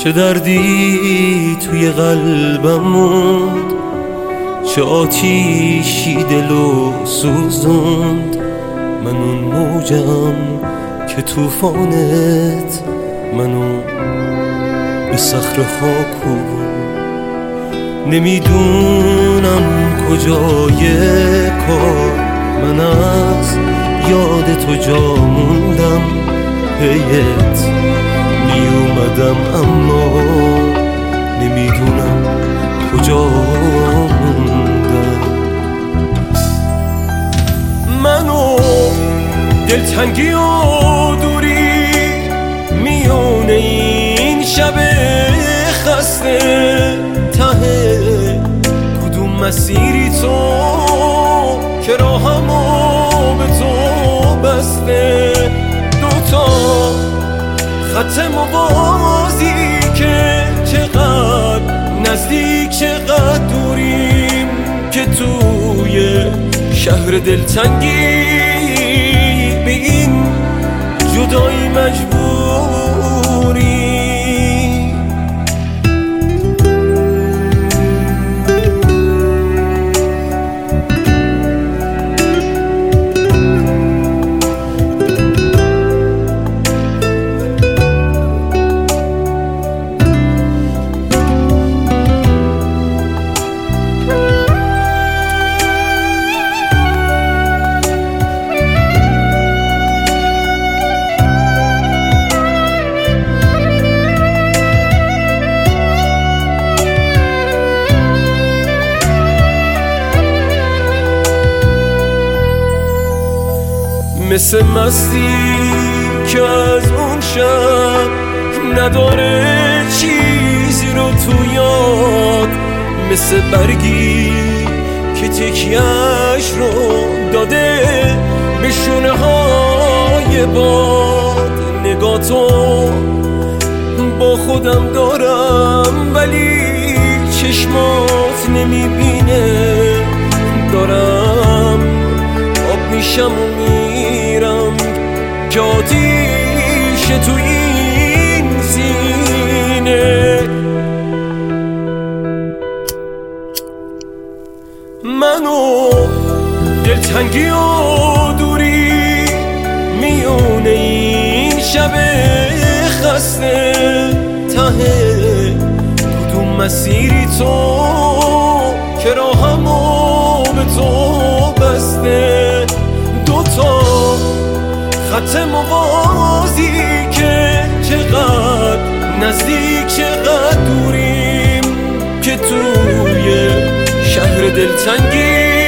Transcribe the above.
چه دردی توی قلبم موند، چه آتیشی دلو سوزوند. من اون موجم که توفانت منو به صخره ها کوبوند. نمیدونم کجای کار من از یاد تو جا موندم. پیت میومدم اما نمیدونم کجا موندم. منو دلتنگی و دوری میونه این شب خسته، ته کدوم مسیری تو که راهمو به تو بسته. دوتا خط موازی که چقدر نزدیک چقدر دوریم، که توی شهر دلتنگی به این جدایی مجبوری. مثل مستی که از اون شب نداره چیزی رو تو یاد، مثل برگی که تکیه‌اش رو داده به شونه های باد. نگاه تو با خودم دارم ولی چشمات نمیبینه. دارم آب میشم و میرم که آتیش تو این سینه. منو دلتنگی و دوری میونه این شب خسته، ته کدوم مسیری تو که راهمو به تو بسته. دوتا خط موازی که چقدر نزدیک چقدر دوریم، که توی شهر دلتنگی